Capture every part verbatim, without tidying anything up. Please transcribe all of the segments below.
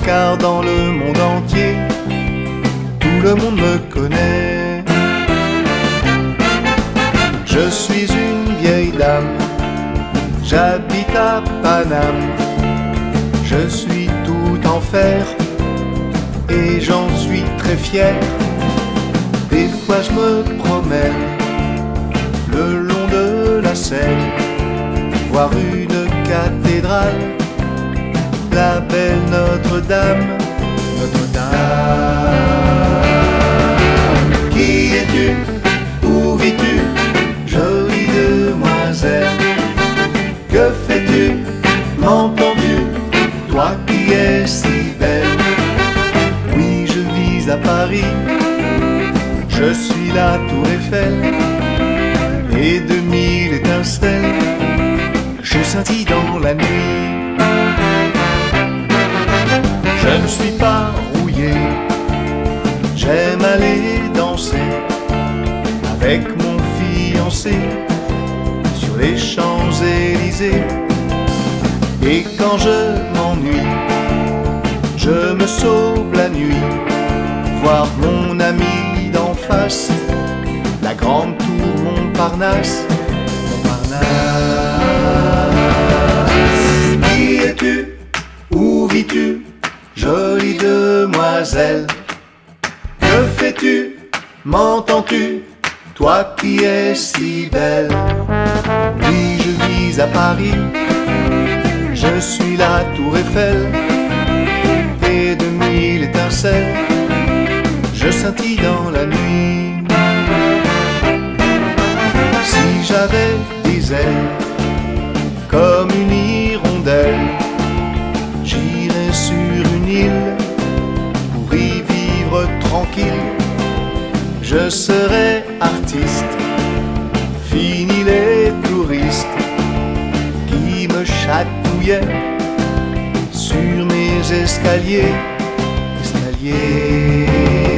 car dans le monde entier, tout le monde me connaît. Je suis une vieille dame, j'habite à Paname. Je suis tout en fer et j'en suis très fier. Des fois je me promène le long de la Seine, voir une cathédrale, la belle Notre-Dame. Notre-Dame. Qui es-tu? Où vis-tu? Jolie demoiselle. Que fais-tu? M'entends-tu? Toi qui es si belle. Oui, je vis à Paris, je suis la tour Eiffel, et de mille étincelles je scintille dans la nuit. Je ne suis pas rouillé, j'aime aller danser avec mon fiancé sur les Champs-Élysées. Et quand je m'ennuie, je me sauve la nuit, voir mon ami d'en face, la grande tour Montparnasse. Montparnasse. Qui es-tu? Où vis-tu? Jolie demoiselle. Que fais-tu? M'entends-tu? Toi qui es si belle. Oui, je vis à Paris, je suis la tour Eiffel, et de mille étincelles je scintille dans la nuit. Si j'avais des ailes comme une hirondelle, j'irais sur une île pour y vivre tranquille. Je serais artiste, fini les touristes qui me chatouillaient sur mes escaliers. Escaliers.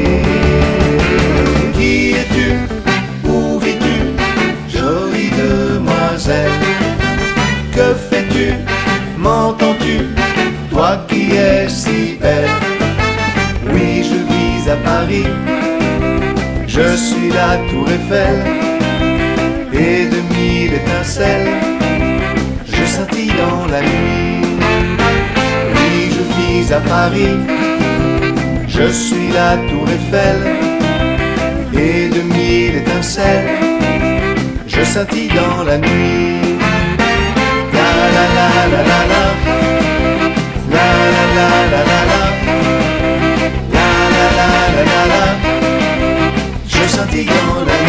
Qui es-tu? Où vis-tu? Jolie demoiselle. Que fais-tu? M'entends-tu? Toi qui es si belle. Oui, je vis à Paris, je suis la tour Eiffel, et de mille étincelles je scintille dans la nuit. Oui, je vis à Paris, je suis la tour Eiffel, et de mille étincelles je scintille dans la nuit. La la la la la la, la la la la la la, la la la la la la, je scintille dans la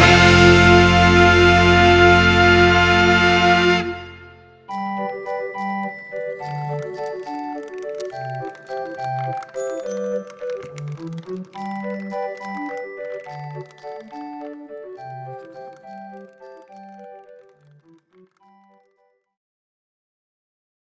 nuit.